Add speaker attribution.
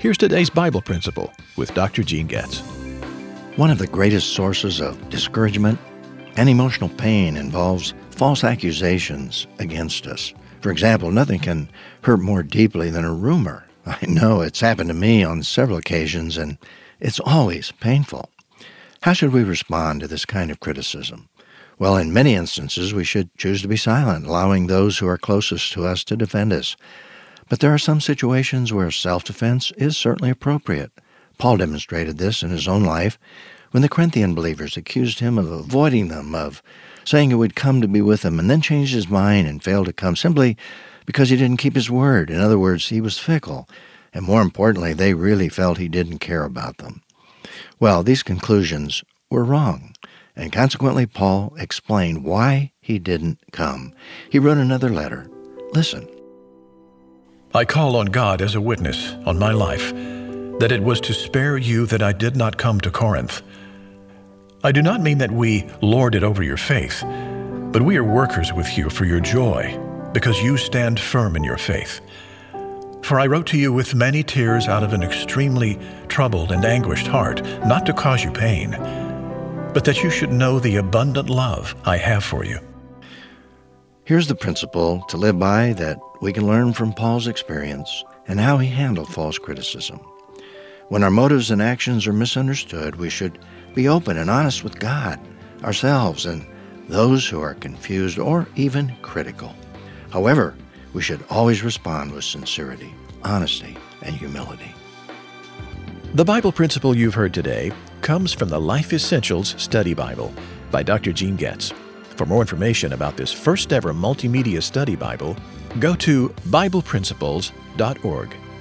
Speaker 1: Here's today's Bible principle with Dr. Gene Getz.
Speaker 2: One of the greatest sources of discouragement and emotional pain involves false accusations against us. For example, nothing can hurt more deeply than a rumor. I know it's happened to me on several occasions, and it's always painful. How should we respond to this kind of criticism? Well, in many instances, we should choose to be silent, allowing those who are closest to us to defend us. But there are some situations where self-defense is certainly appropriate. Paul demonstrated this in his own life when the Corinthian believers accused him of avoiding them, of saying he would come to be with them, and then changed his mind and failed to come simply because he didn't keep his word. In other words, he was fickle, and more importantly, they really felt he didn't care about them. Well, these conclusions were wrong, and consequently, Paul explained why he didn't come. He wrote another letter. Listen.
Speaker 3: I call on God as a witness on my life that it was to spare you that I did not come to Corinth. I do not mean that we lord it over your faith, but we are workers with you for your joy, because you stand firm in your faith. For I wrote to you with many tears out of an extremely troubled and anguished heart, not to cause you pain, but that you should know the abundant love I have for you.
Speaker 2: Here's the principle to live by that we can learn from Paul's experience and how he handled false criticism. When our motives and actions are misunderstood, we should be open and honest with God, ourselves, and those who are confused or even critical. However, we should always respond with sincerity, honesty, and humility.
Speaker 1: The Bible principle you've heard today comes from the Life Essentials Study Bible by Dr. Gene Getz. For more information about this first ever multimedia study Bible, go to BiblePrinciples.org.